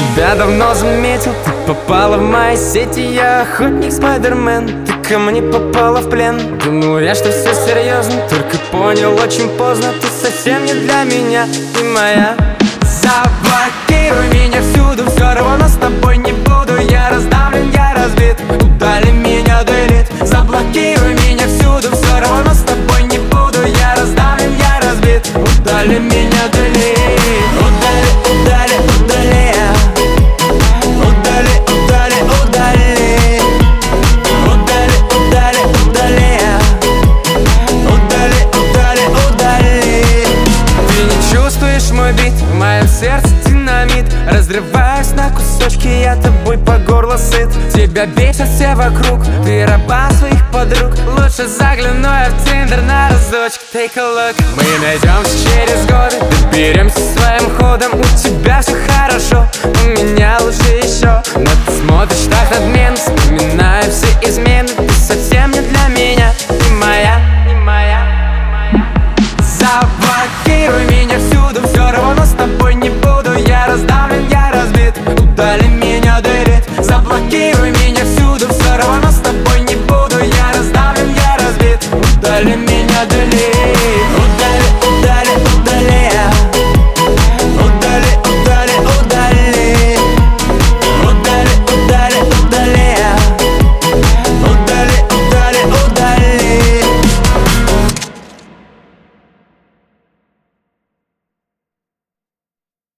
тебя давно заметил, ты попала в мои сети. Я охотник Спайдермен, ты ко мне попала в плен. Думал я, что все серьезно, только понял очень поздно. Ты совсем не для меня, ты моя. Заблокируй меня всюду, все равно с тобой не буду. Я раздавлен, я разбит, удали меня, делит. Заблокируй меня всюду, все равно с тобой не буду. Я раздавлен, я разбит, удали меня, делит. Удали, удали, удали. Удали, удали, удали. Удали, удали, удали. Удали, удали, удали. Ты не чувствуешь мой бит, в моем сердце динамит. Разрываюсь на кусочки, я тобой по горло сыт. Тебя бесят все вокруг, ты раба своих подруг. Лучше загляну я в Тиндер на разочек, take a look. Мы найдемся через годы, доберемся своим ходом. У тебя все хорошо, у меня лучше